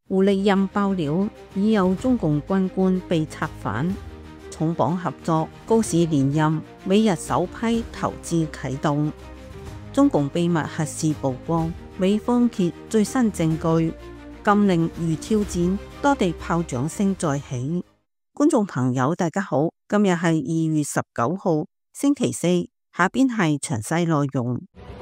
胡力任爆料，已有中共軍官被策反，重磅合作，高市連任，美日首批投資啟動。中共秘密核試曝光，美方揭最新證據，禁令如挑戰，多地炮仗聲再起。觀眾朋友大家好，今日係2月19號星期四，下邊係詳細內容。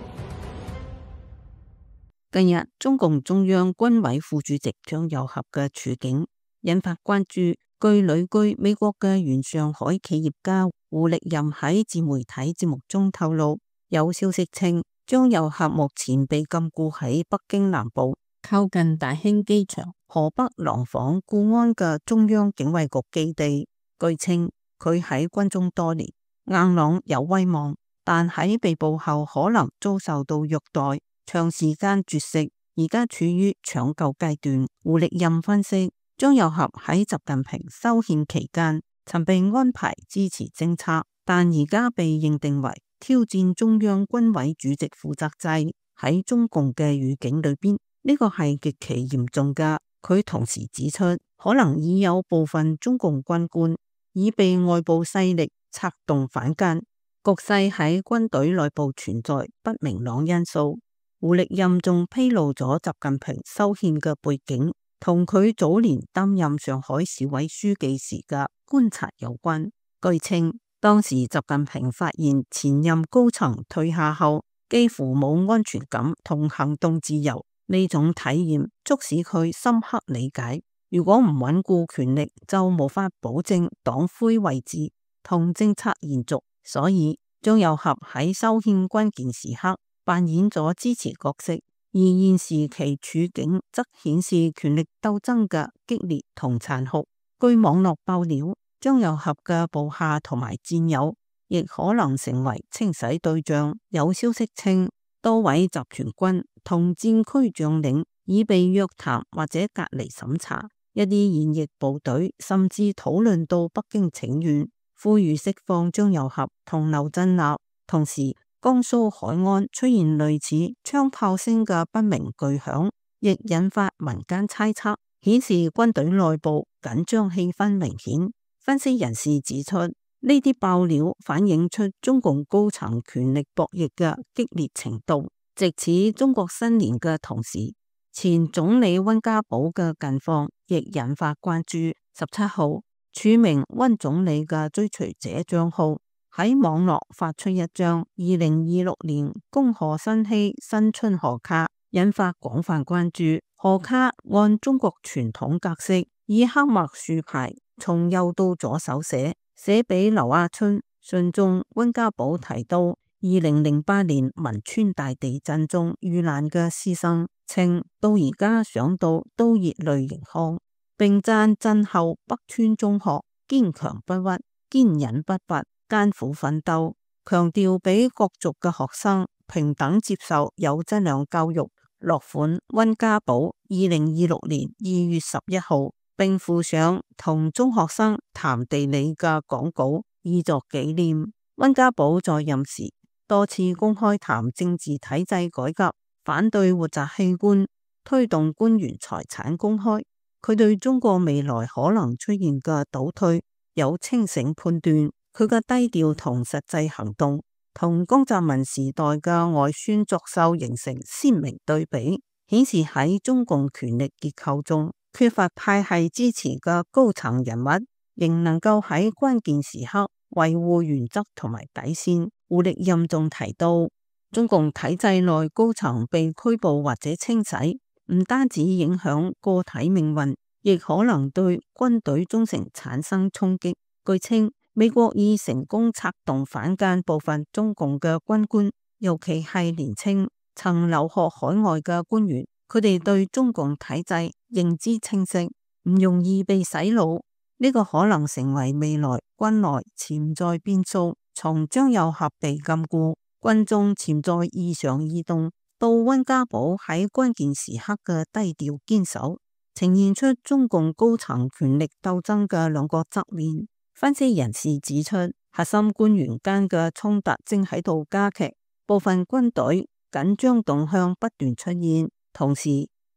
近日，中共中央軍委副主席張又俠嘅處境引發關注。據旅居美國嘅原上海企業家胡力任喺自媒體節目中透露，有消息稱張又俠目前被禁錮喺北京南部靠近大興機場河北廊坊固安嘅中央警衛局基地。據稱佢喺軍中多年，硬朗有威望，但喺被捕後可能遭受到虐待，長時間絕食，而家處於搶救階段。胡力任分析，張又俠喺習近平修憲期間曾被安排支持政策，但而家被認定為挑戰中央軍委主席負責制。喺中共嘅語境裏邊，呢個係極其嚴重㗎。佢同時指出，可能已有部分中共軍官已被外部勢力策動反間，局勢喺軍隊內部存在不明朗因素。胡力任仲披露咗習近平修憲嘅背景，同佢早年擔任上海市委書記時嘅觀察有關。據稱，當時習近平發現前任高層退下後幾乎冇安全感同行動自由，呢種體驗促使佢深刻理解，如果唔穩固權力，就無法保證黨魁位置同政策延續。所以張又俠喺修憲關鍵時刻扮演咗支持角色，而現時其處境則顯示權力鬥爭嘅激烈同殘酷。據網絡爆料，張又俠嘅部下同埋戰友亦可能成為清洗對象。有消息稱，多位集團軍同戰區將領已被約談或者隔離審查，一啲現役部隊甚至討論到北京請願，呼籲釋放張又俠同劉振立。同時，江蘇海安出現類似槍炮聲嘅不明巨響，亦引發民間猜測，顯示軍隊內部緊張氣氛明顯。分析人士指出，呢啲爆料反映出中共高層權力博弈嘅激烈程度。值此中國新年嘅同時，前總理溫家寶嘅近況亦引發關注。17號，署名溫總理嘅追隨者賬號喺網絡發出一張2026年恭賀新禧新春賀卡，引發廣泛關注。賀卡按中國傳統格式，以黑墨豎排，從右到左手寫俾劉亞春。信中溫家寶提到2008年汶川大地震中遇難嘅師生，稱到而家想到都熱淚盈眶，並讚震後北川中學堅強不屈、堅忍不拔、艱苦奮鬥，強調俾各族嘅學生平等接受有質量教育。落款溫家寶2026年2月11號，並附上同中學生談地理嘅講稿，以作紀念。溫家寶在任時多次公開談政治體制改革，反對活摘器官，推動官員財產公開。佢對中國未來可能出現嘅倒退有清醒判斷。佢嘅低調同實際行動，同江澤民時代嘅外宣作秀形成鮮明對比，顯示喺中共權力結構中缺乏派系支持嘅高層人物，仍能夠喺關鍵時刻維護原則同埋底線。胡力任仲提到，中共體制內高層被拘捕或者清洗，唔單止影響個體命運，亦可能對軍隊忠誠產生衝擊。據稱，美國已成功策動反間部分中共嘅軍官，尤其係年輕曾留學海外嘅官員，佢哋對中共體制認知清晰，唔容易被洗腦。呢個可能成為未來軍內潛在變數。從張又俠被禁錮、軍中潛在異常異動，到溫家寶喺關鍵時刻嘅低調堅守，呈現出中共高層權力鬥爭嘅兩個側面。分析人士指出，核心官員間嘅衝突正喺度加劇，部分軍隊緊張動向不斷出現，同時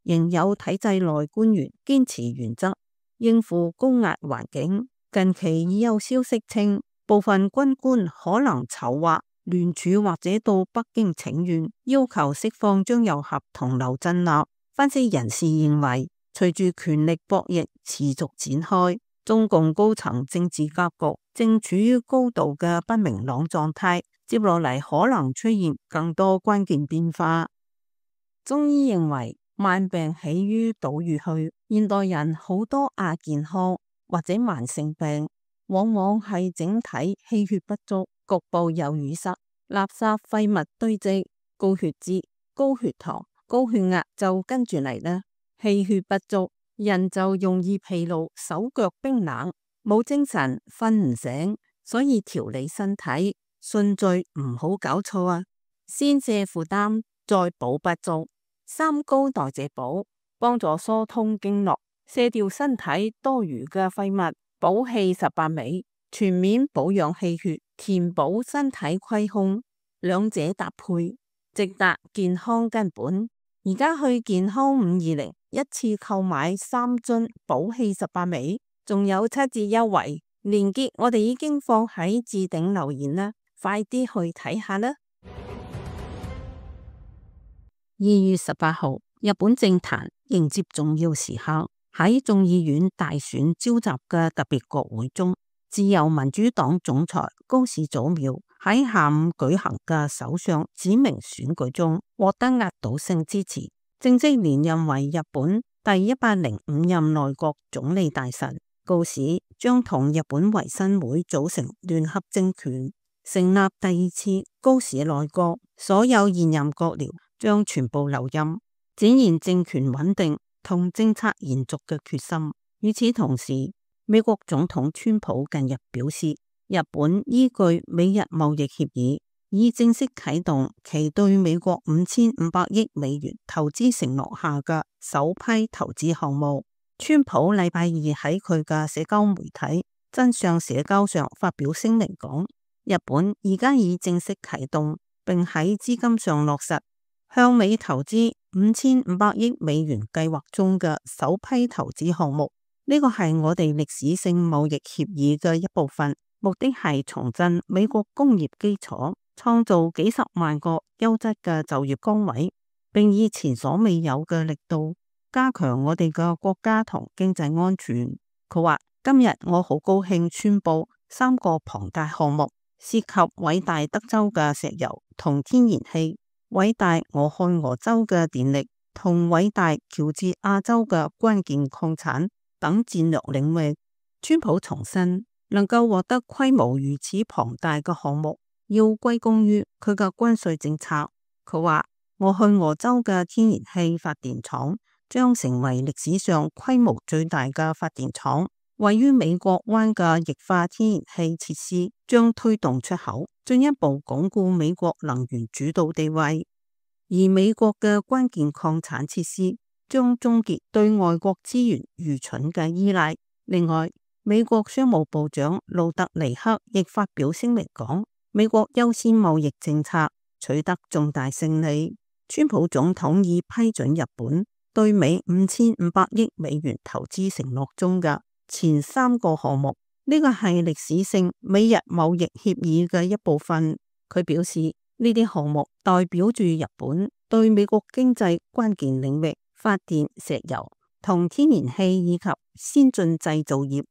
仍有體制內官員堅持原則，應付高壓環境。近期已有消息稱，部分軍官可能籌劃聯署或者到北京請願，要求釋放張又俠同劉振立。分析人士認為，隨住權力博弈持續展開，中共高層政治格局正處於高度嘅不明朗狀態，接落嚟可能出現更多關鍵變化。中醫認為，慢病起於島嶼去，現代人好多亞健康或者慢性病，往往係整體氣血不足，局部有淤塞，垃圾廢物堆積，高血脂、高血糖、高血壓就跟住嚟啦。氣血不足，人就容易疲勞，手腳冰冷，冇精神，瞓唔醒。所以調理身體順序唔好搞錯啊！先瀉負擔，再補不足。三高代謝補，幫助疏通經絡，卸掉身體多餘嘅廢物，補氣18味，全面保養氣血，填補身體虧空，兩者搭配，直達健康根本。而家去健康520，一次購買3樽補氣18味，仲有7折優惠，鏈接我哋已經放喺置頂留言啦，快啲去睇下啦。2月18號，日本政壇迎接重要時刻，喺眾議院大選召集嘅特別國會中，自由民主黨總裁高市早苗喺下午舉行嘅首相指名選舉中獲得壓倒性支持，正式連任為日本第105任內閣總理大臣。高市將同日本維新會組成聯合政權，成立第2次高市內閣，所有現任閣僚將全部留任，展現政權穩定同政策延續嘅決心。與此同時，美國總統川普近日表示，日本依據美日貿易協議，已正式啟動其對美國5500億美元投資承諾下嘅首批投資項目。川普禮拜二喺佢嘅社交媒體真相社交上發表聲明講，日本而家已正式啟動，並喺資金上落實向美投資5500億美元計劃中嘅首批投資項目。呢個係我哋歷史性貿易協議嘅一部分，目的係重振美國工業基礎，創造幾十萬個優質嘅就業崗位，並以前所未有嘅力度加強我哋嘅國家同經濟安全。佢話，今日我好高興宣布3個龐大項目，涉及偉大德州嘅石油同天然氣，偉大俄亥俄州嘅電力同偉大喬治亞州嘅關鍵礦產等戰略領域。川普重申，能夠獲得規模如此龐大嘅項目，要歸功於佢嘅關稅政策。佢話，俄亥俄州嘅天然氣發電廠將成為歷史上規模最大嘅發電廠，位於美國灣嘅液化天然氣設施將推動出口，進一步鞏固美國能源主導地位。而美國嘅關鍵礦產設施將終結對外國資源愚蠢嘅依賴。另外，美國商務部長路特尼克亦發表聲明講，美國優先貿易政策取得重大勝利。川普總統已批准日本對美5500億美元投資承諾中嘅前3個項目，呢個係歷史性美日貿易協議嘅一部分。佢表示，呢啲項目代表住日本對美國經濟關鍵領域發電、石油同天然氣以及先進製造業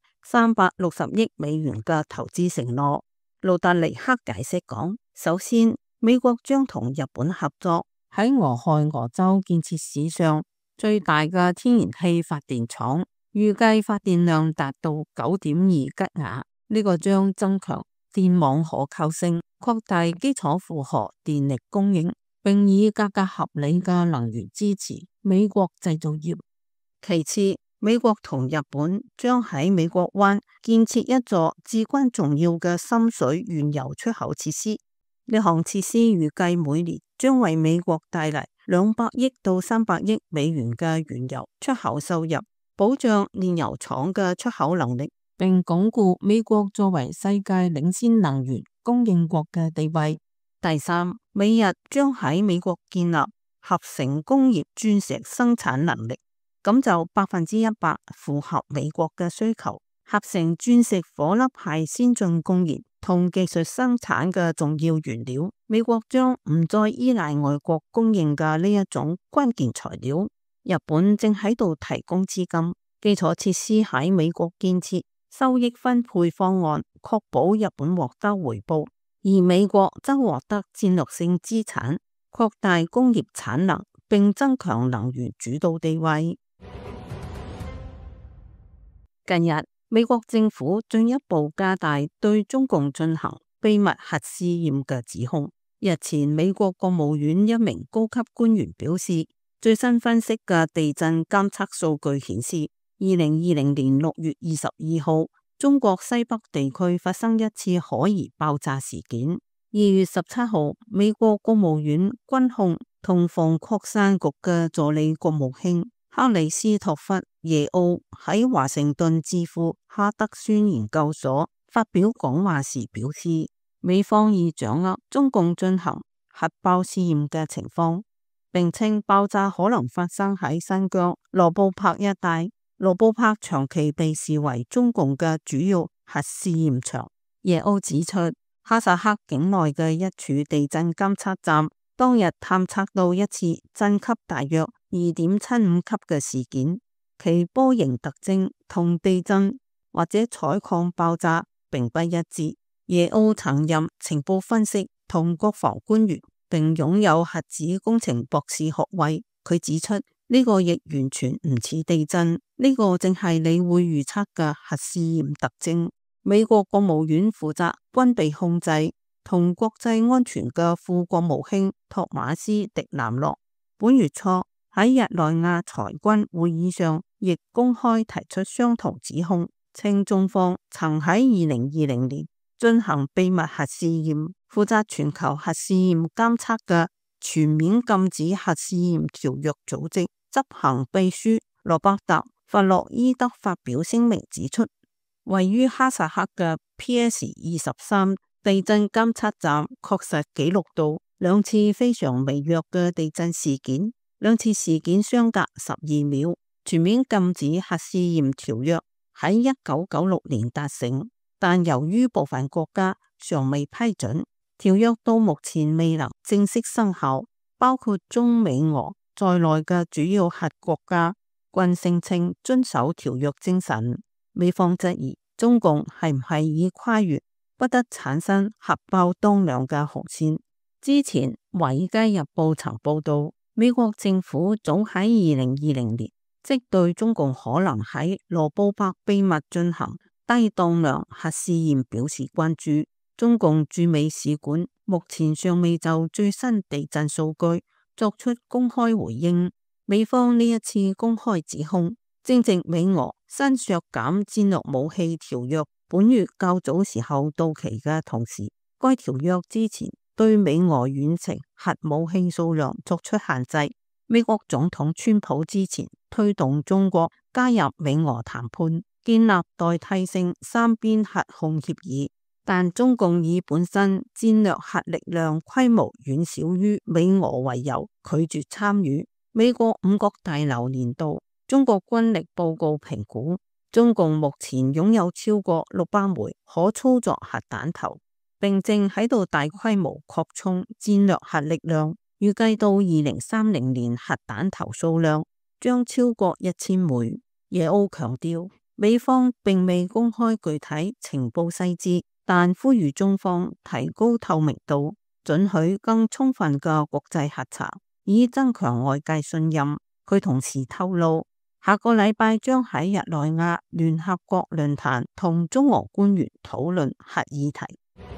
360億美元嘅投資承諾。路特尼克解釋講，首先，美國將同日本合作，喺俄亥俄州建設史上最大嘅天然氣發電廠，預計發電量達到9.2吉瓦。呢個將增強電網可靠性，擴大基礎負荷電力供應，並以價格合理嘅能源支持美國製造業。其次，美國同日本將喺美國灣建設一座至關重要嘅深水原油出口設施。呢項設施預計每年將為美國帶嚟200億到300億美元嘅原油出口收入，保障煉油廠嘅出口能力，並鞏固美國作為世界領先能源供應國嘅地位。第三，美日將喺美國建立合成工業鑽石生產能力，咁就100%符合美國嘅需求。合成鑽石顆粒係先進工業同技術生產嘅重要原料，美國將唔再依賴外國供應嘅呢一種關鍵材料。日本正喺度提供資金，基礎設施喺美國建設，收益分配方案確保日本獲得回報，而美國則獲得戰略性資產，擴大工業產能並增強能源主導地位。近日，美國政府進一步加大對中共進行秘密核試驗嘅指控。日前，美國國務院一名高級官員表示，最新分析嘅地震監測數據顯示，2020年6月22號，中國西北地區發生一次可疑爆炸事件。2月17號，美國國務院軍控同防擴散局嘅助理國務卿克里斯托弗耶奧喺華盛頓智庫哈德遜研究所發表講話時表示，美方已掌握中共進行核爆試驗嘅情況，並稱爆炸可能發生喺新疆羅布泊一帶。羅布泊長期被視為中共嘅主要核試驗場。耶奧指出，哈薩克境內嘅一處地震監測站當日探測到一次震級大約2.75級嘅事件，其波形特徵同地震或者採礦爆炸並不一致。耶奧曾任情報分析同國防官員，並擁有核子工程博士學位。佢指出，呢個亦完全唔似地震，呢個正係你會預測嘅核試驗特徵。美國國務院負責軍備控制同國際安全嘅副國務卿托馬斯·迪南洛本月初喺日內瓦裁軍會議上亦公開提出相同指控，稱中方曾喺2020年進行秘密核試驗。負責全球核試驗監測嘅全面禁止核試驗條約組織執行秘書羅伯特·弗洛伊德發表聲明指出，位於哈薩克嘅 PS-23 地震監測站確實記錄到2次非常微弱嘅地震事件，2次事件相隔12秒。全面禁止核試驗條約喺1996年達成，但由於部分國家尚未批准，條約到目前未能正式生效。包括中美俄在內嘅主要核國家均聲稱遵守條約精神。美方質疑中共係唔係已跨越不得產生核爆當量嘅紅線。之前《華爾街日報》曾報道，美國政府早喺2020年即對中共可能喺羅布泊秘密進行低當量核試驗表示關注。中共駐美使館目前尚未就最新地震數據作出公開回應。美方呢一次公開指控，正值美俄新削減戰略武器條約本月較早時候到期嘅同時，該條約之前對美俄遠程核武器數量作出限制。美國總統川普之前推動中國加入美俄談判，建立代替性三邊核控協議。但中共以本身戰略核力量規模遠小於美俄為由，拒絕參與。美國五角大樓年度中國軍力報告評估，中共目前擁有超過600枚可操作核彈頭，並正喺度大規模擴充戰略核力量。預計到2030年，核彈頭數量將超過1000枚。耶奧強調，美方並未公開具體情報細節，但呼籲中方提高透明度，准許更充分嘅國際核查，以增強外界信任。佢同時透露，下個禮拜將喺日內瓦聯合國論壇同中俄官員討論核議題。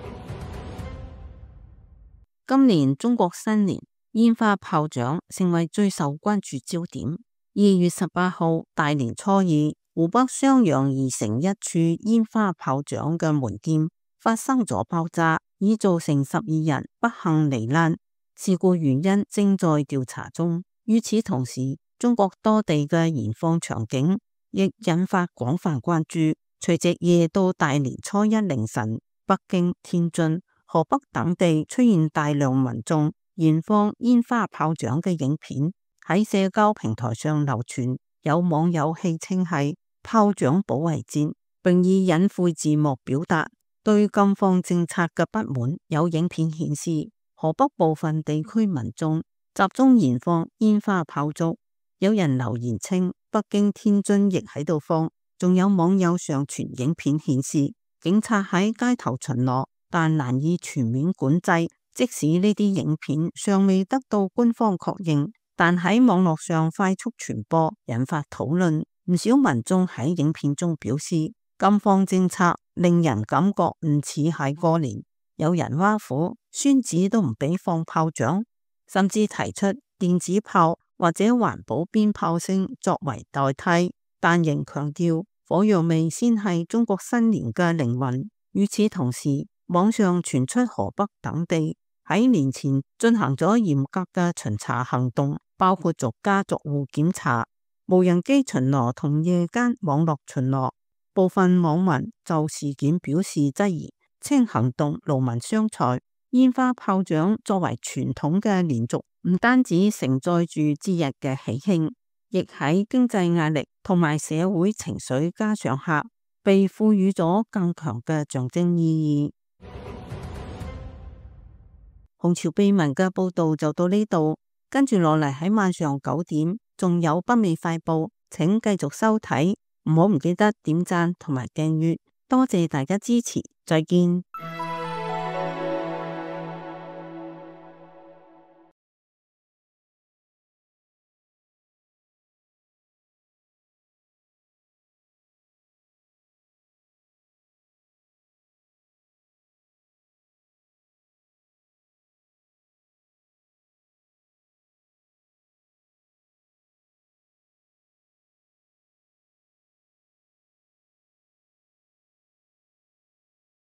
今年中國新年煙花炮仗成為最受關注焦點。2月18號大年初二，湖北襄陽宜城一處煙花炮仗嘅門店發生咗爆炸，已造成12人不幸罹難，事故原因正在調查中。與此同時，中國多地嘅燃放場景亦引發廣泛關注。除夕夜到大年初一凌晨，北京、天津、河北等地出現大量民眾燃放煙花炮仗嘅影片喺社交平台上流傳，有網友戲稱係炮仗保衛戰，並以隱晦字幕表達對禁放政策嘅不滿。有影片顯示，河北部分地區民眾集中燃放煙花炮竹，有人留言稱北京、天津亦喺度放。仲有網友上傳影片顯示，警察喺街頭巡邏，但難以全面管制。即使呢啲影片尚未得到官方確認，但喺網絡上快速傳播，引發討論。唔少民眾喺影片中表示，禁放政策令人感覺唔似係過年。有人挖苦孫子都唔俾放炮仗，甚至提出電子炮或者環保鞭炮聲作為代替，但仍強調火藥味先係中國新年嘅靈魂。與此同時，網上傳出河北等地喺年前進行咗嚴格嘅巡查行動，包括逐家逐戶檢查、無人機巡邏同夜間網絡巡邏。部分網民就事件表示質疑，稱行動勞民傷財。煙花炮仗作為傳統嘅連續，唔單止承載住節日嘅喜慶，亦喺經濟壓力同埋社會情緒加上下，被賦予咗更強嘅象徵意義。紅潮秘聞嘅報道就到呢度，跟住落嚟喺晚上9點仲有北美快報，請繼續收睇，唔記得點讚同埋訂閱，多謝大家支持，再見。